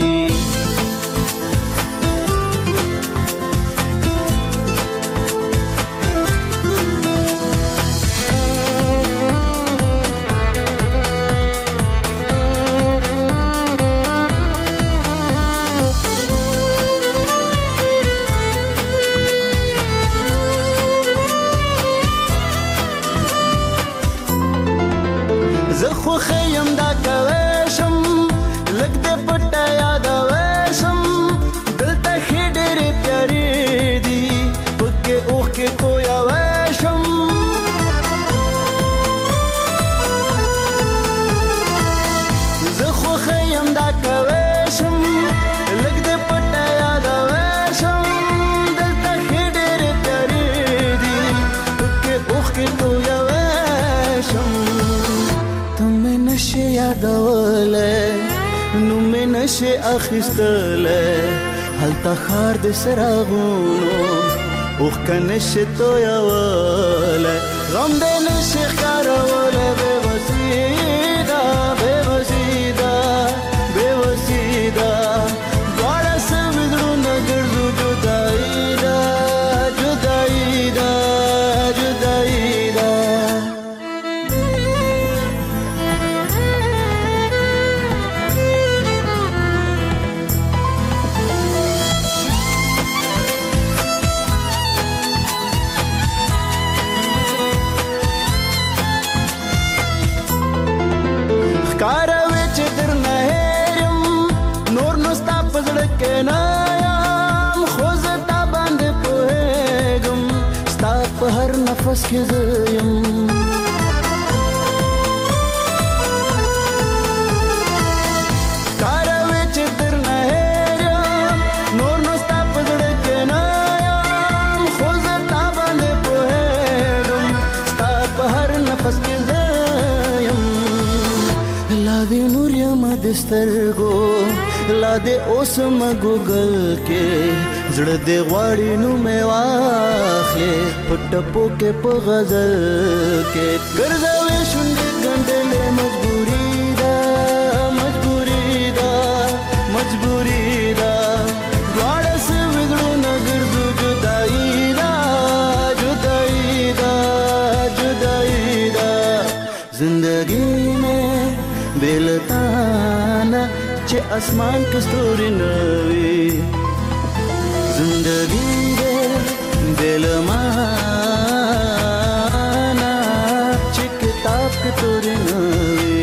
خیم دا کویشم لگ دے پٹا یاد ویشم دلتا خی ڈیری پیاری دی پکے اوخ کے کویا ویشم زخو خیم دا کویشم لگ دے پٹا یاد ویشم دلتا خی ڈیری پیاری دی پکے اوخ کے کویا ویشم. نشه یادوله نو مې نشه اخیستله هلته خار د سراغونو اوخ که نشه تویوله غم د نشه ښکاروله بې وسیده بې وسیده بې وسیده دواړه سوي زړونه ګرځو جدایي ده جدایي ده جدایي ده. کاروي چې در نه هېرم نور نو ستا په زړه کې نه یم خو زه تا باندې پوهېږم ستا په هر نفس کې زه یم. کاروي چې در نه هېرم نور نو ستا په زړه کې نه یم خو زه تا باندې پوهېږم ستا په هر نفس کې زه یم. لا دې نور یم د سترګو لا دې اوس مګوګل کې زړه دې غواړي نو مې واخلې په ټپو کې په غزل کې ګرځوي شونډې ګنډلې مجبوري ده مجبوري ده مجبوري ده دواړه سوي زړونه ګرځو جدایي ده جدایي ده جدایي ده. زندگی میں बेलताना चे आसमान की स्तूरी नवी, जिंदगी रे बेलमाना चे किताब की तूरी नवी.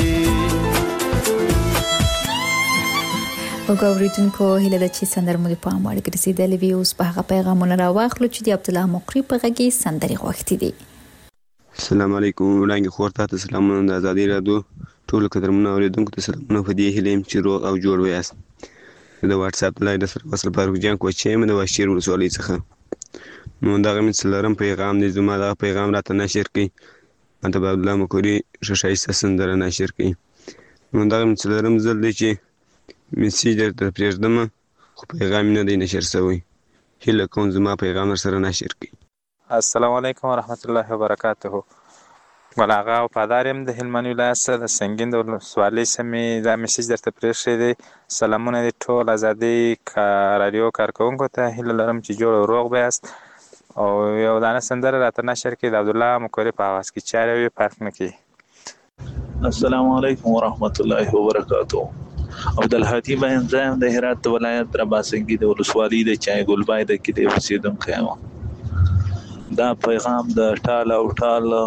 وګوریدونکو هیله ده چې سندره مو د پام وړ ګرځېدلې وي. اوس په هغه پیغامونه راواخلو چې د عبدالله مقری په غږ کې سندرې غوښتې دي. السلام علیکم وړاندې خور ته سلامونه د ازادي راډیو ټول قدرمنو اوریدونکو ته سلامونه په دې هیله چې روغ او جوړ ویاست. د واتس اپ لای د سره وصل فاروق جان کوچې مې د واشیر ولسوالۍ څخه نو دغه مې څلورم پیغام دی زما دغه پیغام راته نشر کړي ماته به عبدالله مکوري ښه ښایسته سندره نشر کړي نو دغه مې څلورم ځل دی چې میسیج درته پرېږدم خو پیغام نه دی نشر شوی هیله کوم زما پیغام سره نشر کړي السلام علیکم ورحمت الله وبرکاته ګل آغا وفادار یم د هلمند ولایت څخه د سنګین د ولسوالۍ څخه دا میسیج درته پرېښی دی سلامونه دي ټول ازادۍ رادیو کارکوونکو ته هیله لرم چې جوړ او روغ به یاست او یو دانه سندره راته نشر کړي د عبدالله مکوري په اواز کې چارې وي فرق نه کوي السلام علیکم ورحمت الله وبرکاته عبدالهادي بهن زایم د هرات ولایت رباسنګي د ولسوالۍ د چای ګلبای د کې د اوسیدونکی یم دا پیغام د ټال او ټال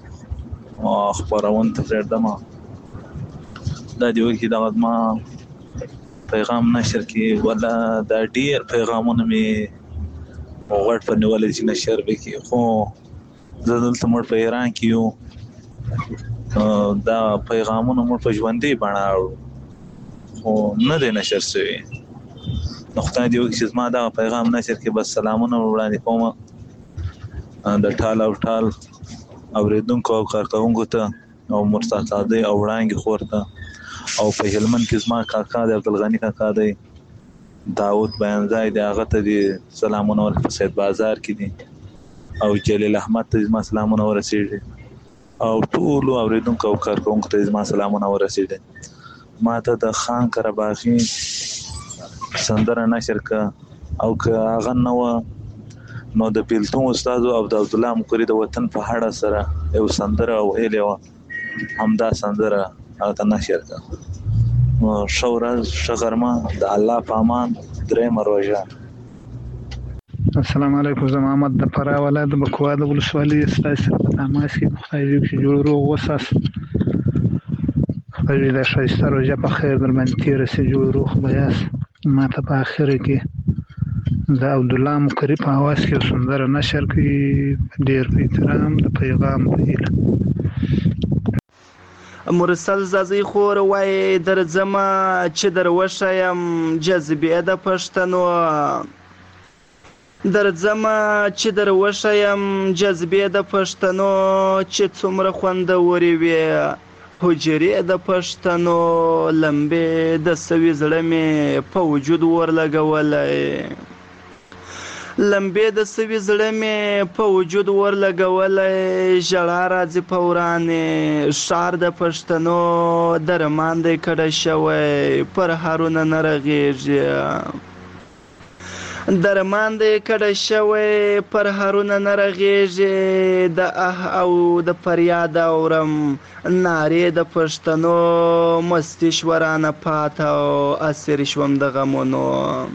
خبرون ته پرېږدم دا دی وکي دا ما پیغام نشر کړي ولا دا ډیر پیغامونه مې غوړ په نیولې چې نشر وکړي خو زه دلته مړ په ایران کې یو دا پیغامونه مړ په ژوندۍ بڼه خو نه دی نشر شوی نو خدای دې وکړي چې زما دا پیغام نشر کړي بس سلامونه وړاندې کوم د ټال او ټال اوریدونکو او کارکوونکو ته او مرسا قاضي او وړانګي خور ته او په هلمند کې زما کاکا د عبدالغني کاکا دی داود بیانځای دی هغه ته دي سلامونه ورکړه سید بازار کې دي او جلیل احمد ته زما سلامونه ورسېږي او ټول اوریدونکو او کارکوونکو ته زما سلامونه ورسېږي ما ته د خان قرباغي سندره نشر کړه او که هغه نو نو د پیلتون استاد او د عبدالله مکوري د وطن په اړه سره یو سندره او هیله همدا سندره هغه نشر کړه نو شورز شغرما د الله په امان درې مروجه السلام علیکم زه محمد د فرا ولایت د بکوا د ولسوالۍ ستاسو په تماس کې خدای دې چې جوړ روغ وساس خدای دې شایسته روزه په خیر در باندې تیر سي جوړ روغ بیاس ما ته په اخر کې د عبدالله مکوري په اواز کې سندره نشر کړي ډیر په احترام د پیغام ویل مرسل زازي خور وای درځم چې دروښیم جذبې د پښتنو درځم چې دروښیم جذبې د پښتنو چې څومره خوندورې وي حجرې د پښتنو لمبې د سوي زړه مې په وجود ورلګولی لمبې د سوي زړه مې په وجود ورلګولی ژړا راځي په ورانې ښار د پښتنو درمان دی کډه شوی پر هارونه نه رغېږي درمان دی کډه شوی پر هارونه نه رغېږي د اه او د فریاد اورم نارې د پښتنو مستي شورانه پاته او اسیر شوم د غمونو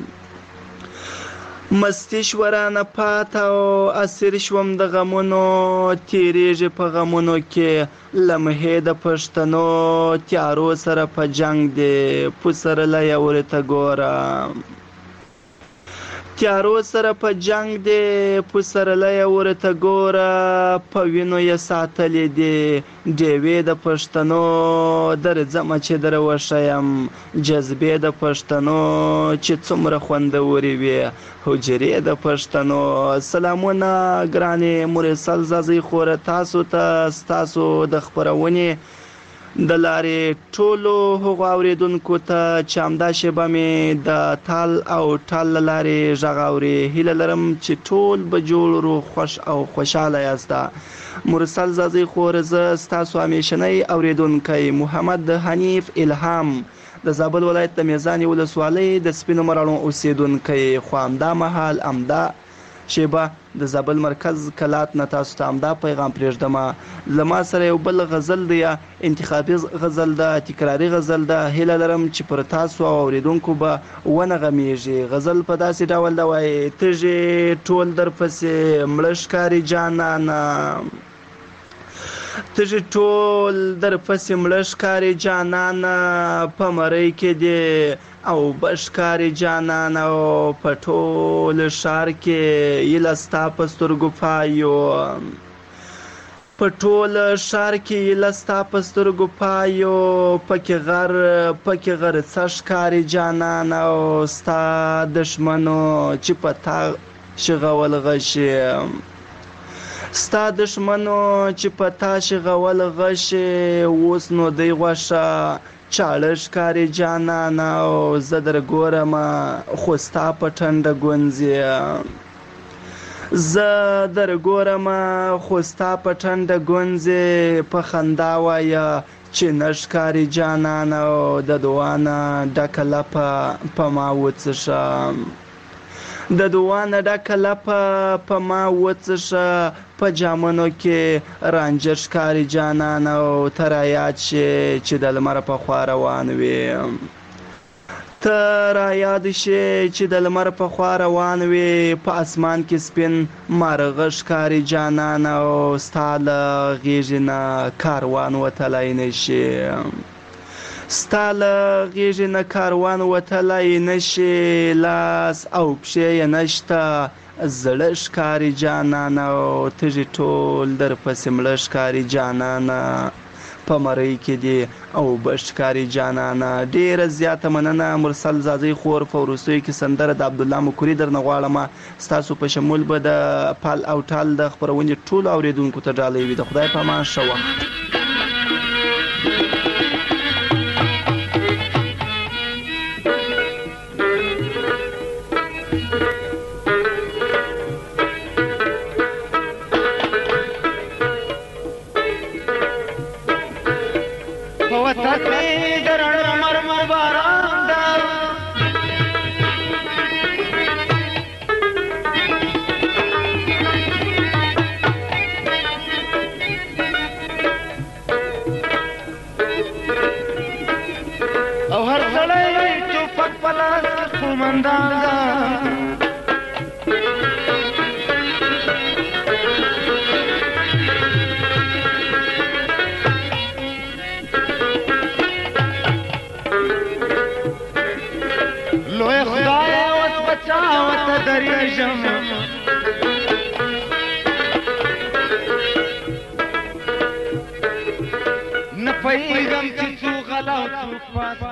مستی شورانه پاته او اسیر شوم د غمونو تیریږي په غمونو کې لمحې د پښتنو تیارو سره په جنگ دی پسرلی ورته ګوره تیارو سره په جنگ دی پسرلی ورته ګوره په وینو یې ساتلې دي ډیوې د پښتنو درځم چې دروښیم جذبې د پښتنو چې څومره خوندورې وي حجرې د پښتنو سلامونه ګرانې مرسل زازي خوره تاسو ته ستاسو د خپرونې د لارې ټولو هغو اوریدونکو ته چې همدا شیبه مې د تال او ټال له لارې غږ اوري هیله لرم چې ټول به جوړ روغ خوش او خوشحاله یاست مرسل زازي خور زه ستاسو همیشنی اوریدونکی محمد حنیف الهام د زابل ولایت د میزانې ولسوالۍ د سپینو مراڼو اوسیدونکی خو همدا مهال همدا شیبه د زابل مرکز کلات نه تاسو ته همدا پیغام پرېږدم له ما سره یو بل غزل دی انتخابي غزل ده تکراري غزل ده هیله لرم چې پر تاسو او اوریدونکو به ونغمیږي غزل په داسې ډول ده وایي تږې ټول درپسې مړه ښکاري جانانه تږې ټول درپسې مړه ښکاري جانانه په مرۍ کې دی او بشکاری جانان او په ټول ښار کې یله ستا په سترګو پایو په ټول ښار کې لستا په سترګو پایو پکې غر پکې غر څه ښکاري جانان او ستا دښمنو چې په تا شغول غشي ستا دښمنو چې په تا شغول غشي اوس نو دی غوښه چاړه ښکاري جانان او زه در ګورم خو ستا په ټنډه ګونځي زه در ګورم خو ستا په ټنډه ګونځې په خندا وایه چې نه ښکاري جانان او د دعا نه ډکه لپه په ما وڅښه د دعا نه ډکه لپه په ما وڅښه په جامونو کې رانجه ښکاري جانان او ته رایاد شې چې د لمر په خوا روان وې ته رایاد شې چې د لمر په خوا روان وې په اسمان کې سپین مارغه ښکاري جانان او ستا له غېږې نه کاروان وتلی نه شي ستا له غېږې نه کاروان وتلی نه شي لاس او پښې یې نشته زړه ښکاري جانان او تږي ټول در پسې مړه ښکاري جانان په مرۍ کې دی او بشکاري جانانا ډیره زیاته مننه مرسل زازی خور په وروستیو کې سندره د عبدالله مکوري درنه غواړم ستاسو په شمول به د پال او ټال د خپرونې ټولو اوریدونکو ته ډالۍ وي د خدای په امان ښه وخت نه پیغام چې څو غلا او څو